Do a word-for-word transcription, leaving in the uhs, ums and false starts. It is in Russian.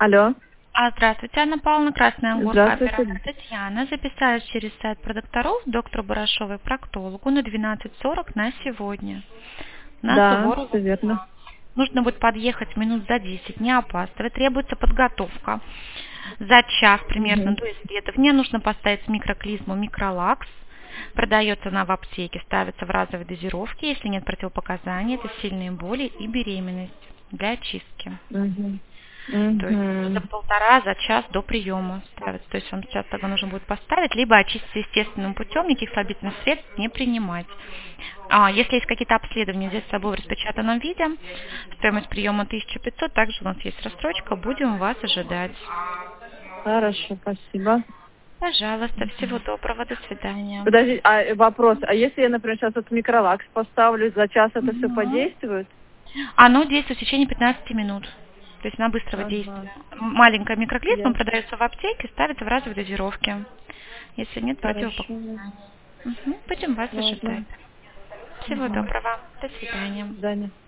Алло. А, здравствуйте, Анна Павловна, Красная Горка, Здравствуйте. оператор Татьяна. Записалась через сайт продокторов доктору Барашовой, проктологу, на двенадцать сорок на сегодня. На Да, Суворова. все верно. Нужно будет подъехать минут за десять, не опаздывать. Требуется подготовка. За час примерно Мгм. до исследования нужно поставить микроклизму Микролакс. Продается она в аптеке, ставится в разовой дозировке. Если нет противопоказаний, это сильные боли и беременность для очистки. Мгм. То есть за Мгм. полтора, за час до приема ставится. То есть вам сейчас тогда нужно будет поставить, либо очистить естественным путем, никаких слабительных средств не принимать. А, если есть какие-то обследования, здесь с собой в распечатанном виде, стоимость приема тысяча пятьсот, также у нас есть рассрочка, будем вас ожидать. Хорошо, спасибо. Пожалуйста, всего доброго, до свидания. Подожди, а э, вопрос, а если я, например, сейчас вот микролакс поставлю, за час это все Мгм. подействует? Оно действует в течение пятнадцати минут. То есть она быстрого Ага, действия. Маленькая микроклизма я... продается в аптеке, ставится в разовой дозировке. Если нет Хорошо, противопоказаний. Мгм. Будем вас ожидать. ладно. Всего Ага. доброго. До свидания. До свидания.